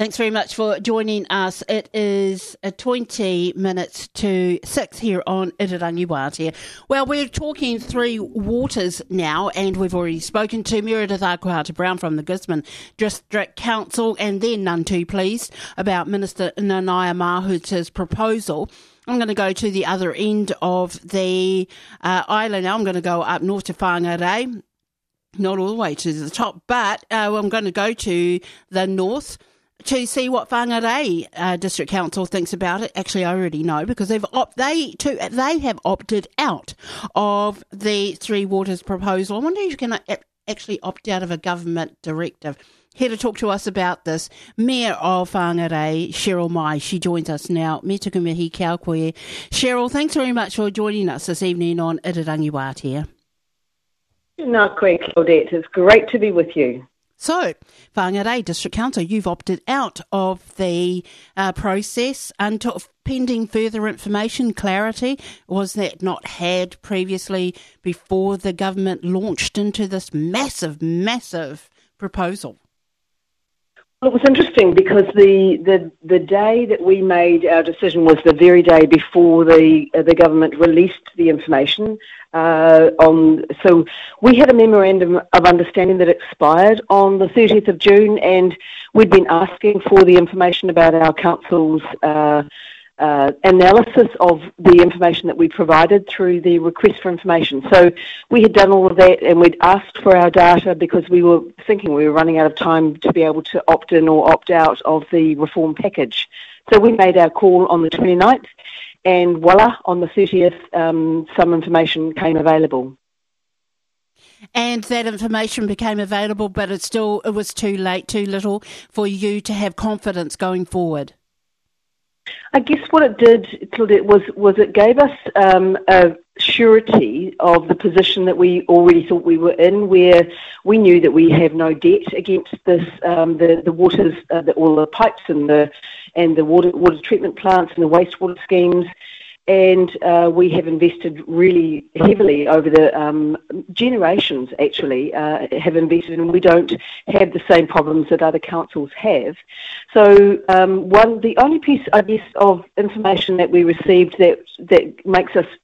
Thanks very much for joining us. It is 20 minutes to 6 here on Irirangi Wātea. Well, we're talking Three Waters now, and we've already spoken to Meredith Akuhata-Brown from the Gisborne District Council, and they're none too pleased about Minister Nanaia Mahuta's proposal. I'm going to go to the other end of the island now. I'm going to go up north to Whangarei, not all the way to the top, but I'm going to go to the north to see what Whangarei District Council thinks about it. Actually, I already know because they have opted out of the Three Waters proposal. I wonder if you can actually opt out of a government directive. Here to talk to us about this, Mayor of Whangarei, Cheryl Mai. She joins us now. Me tuku mihi kia koe. Cheryl, thanks very much for joining us this evening on Irirangi Wātea. Nā koe, Claudette. It's great to be with you. So, Whangarei District Council, you've opted out of the process until pending further information, clarity. Was that not had previously before the government launched into this massive proposal? Well, it was interesting because the day that we made our decision was the very day before the government released the information. So we had a memorandum of understanding that expired on the 30th of June, and we'd been asking for the information about our council's analysis of the information that we provided through the request for information. So we had done all of that, and we'd asked for our data because we were thinking we were running out of time to be able to opt in or opt out of the reform package. So we made our call on the 29th, and voila, on the 30th, some information came available. And that information became available, but it was too late, too little for you to have confidence going forward. I guess what it did, Claudette, was it gave us a surety of the position that we already thought we were in, where we knew that we have no debt against this, the waters, all the pipes and the water treatment plants and the wastewater schemes. And we have invested really heavily over the generations, actually, have invested, and we don't have the same problems that other councils have. So the only piece, I guess, of information that we received that makes us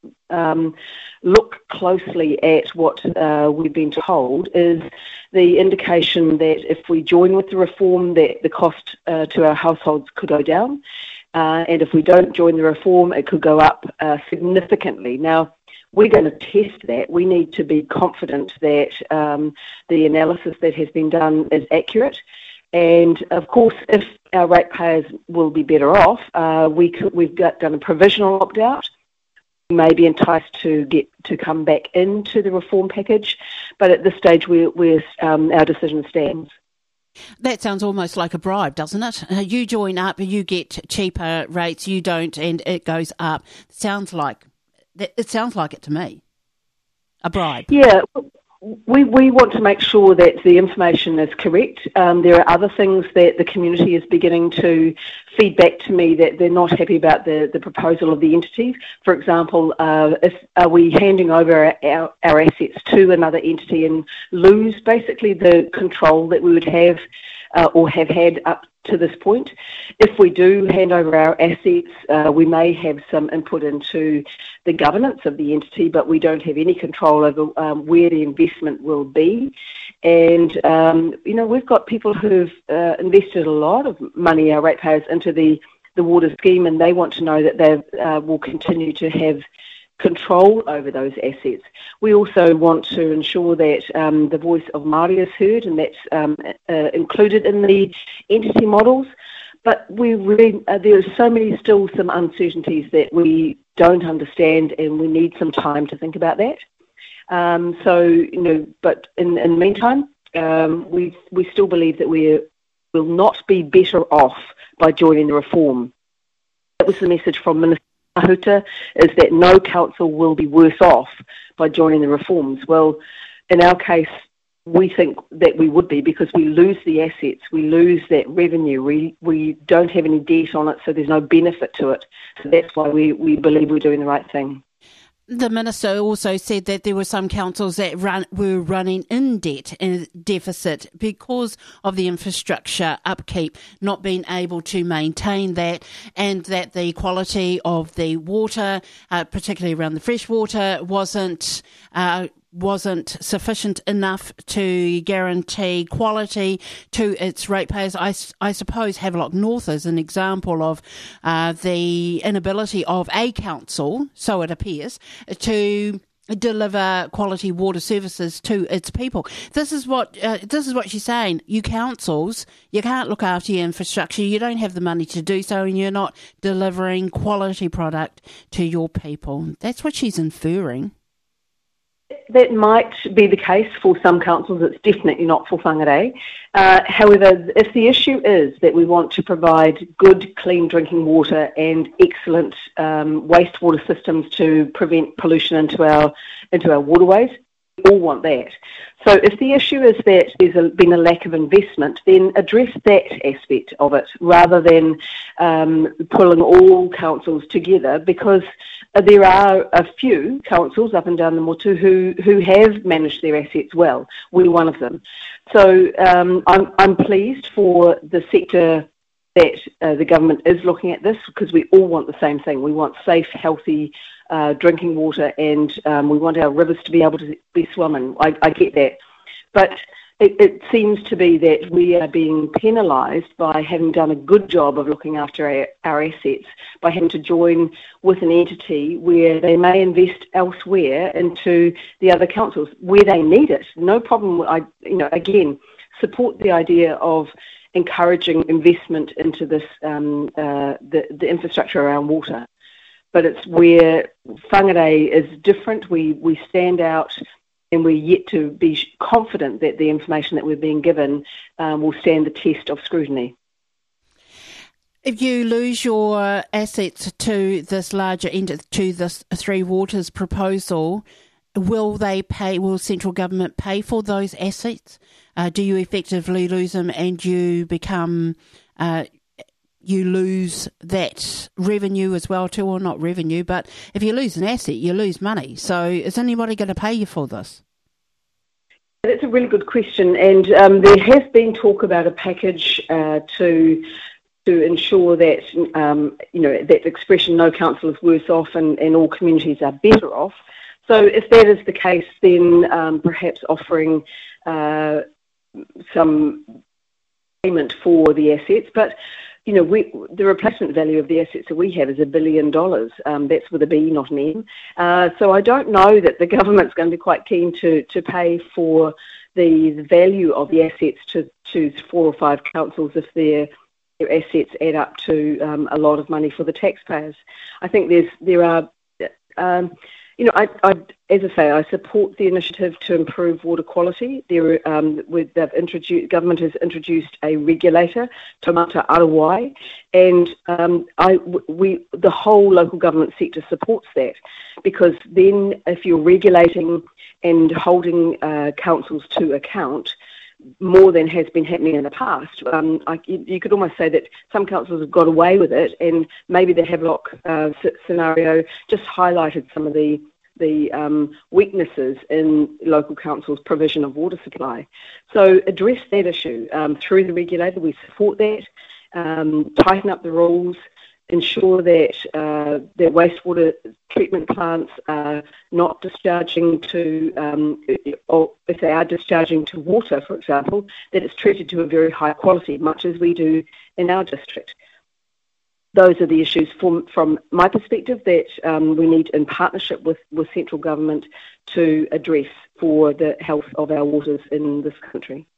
look closely at what we've been told is the indication that if we join with the reform, that the cost to our households could go down. And if we don't join the reform, it could go up significantly. Now, we're going to test that. We need to be confident that the analysis that has been done is accurate. And, of course, if our ratepayers will be better off, we've done a provisional opt-out. We may be enticed to come back into the reform package, but at this stage, our decision stands. That sounds almost like a bribe, doesn't it? You join up, you get cheaper rates, you don't, and it goes up. It sounds like it to me. A bribe. Yeah, we want to make sure that the information is correct. There are other things that the community is beginning to feed back to me that they're not happy about the proposal of the entities. For example, are we handing over our assets to another entity and lose basically the control that we would have or have had up to this point? If we do hand over our assets, we may have some input into the governance of the entity, but we don't have any control over where the investment will be. And, we've got people who've invested a lot of money, our ratepayers, into the water scheme, and they want to know that they will continue to have control over those assets. We also want to ensure that the voice of Māori is heard, and that's included in the entity models. But we really, there are still some uncertainties that we don't understand, and we need some time to think about that. But in the meantime, we still believe that we will not be better off by joining the reform. That was the message from Minister Mahuta, is that no council will be worse off by joining the reforms. Well, in our case, we think that we would be, because we lose the assets, we lose that revenue, we don't have any debt on it, so there's no benefit to it. So that's why we believe we're doing the right thing. The minister also said that there were some councils that were running in debt and deficit because of the infrastructure upkeep, not being able to maintain that, and that the quality of the water, particularly around the fresh water, wasn't sufficient enough to guarantee quality to its ratepayers. I suppose Havelock North is an example of the inability of a council, so it appears, to deliver quality water services to its people. This is what she's saying. You councils, you can't look after your infrastructure. You don't have the money to do so, and you're not delivering quality product to your people. That's what she's inferring. That might be the case for some councils. It's definitely not for Whangarei. However, if the issue is that we want to provide good, clean drinking water and excellent wastewater systems to prevent pollution into our waterways, we all want that. So if the issue is that there's been a lack of investment, then address that aspect of it rather than pulling all councils together, because there are a few councils up and down the Motu who have managed their assets well. We're one of them. So I'm pleased for the sector that the government is looking at this, because we all want the same thing. We want safe, healthy drinking water, and we want our rivers to be able to be swimming. I get that. But it seems to be that we are being penalised by having done a good job of looking after our assets, by having to join with an entity where they may invest elsewhere into the other councils where they need it. No problem. Again, support the idea of encouraging investment into this the infrastructure around water. But it's where Whangarei is different. We stand out, and we're yet to be confident that the information that we're being given will stand the test of scrutiny. If you lose your assets to this larger end, to this Three Waters proposal, will central government pay for those assets? Do you effectively lose them, and you become you lose that revenue as well too, or not revenue, but if you lose an asset, you lose money. So is anybody going to pay you for this? That's a really good question, and there has been talk about a package to ensure that that expression, no council is worse off and all communities are better off. So if that is the case, then perhaps offering some payment for the assets, but the replacement value of the assets that we have is $1 billion. That's with a B, not an M. So I don't know that the government's going to be quite keen to pay for the value of the assets to 4 or 5 councils if their assets add up to a lot of money for the taxpayers. I think there are. As I say, I support the initiative to improve water quality. Government has introduced a regulator, Taumata Arawai, and the whole local government sector supports that, because then if you're regulating and holding councils to account, more than has been happening in the past. You could almost say that some councils have got away with it, and maybe the Havelock scenario just highlighted some of the weaknesses in local councils' provision of water supply. So address that issue through the regulator. We support that. Tighten up the rules. Ensure that their wastewater treatment plants are not discharging to, or if they are discharging to water, for example, that it's treated to a very high quality, much as we do in our district. Those are the issues from my perspective that we need, in partnership with central government, to address for the health of our waters in this country.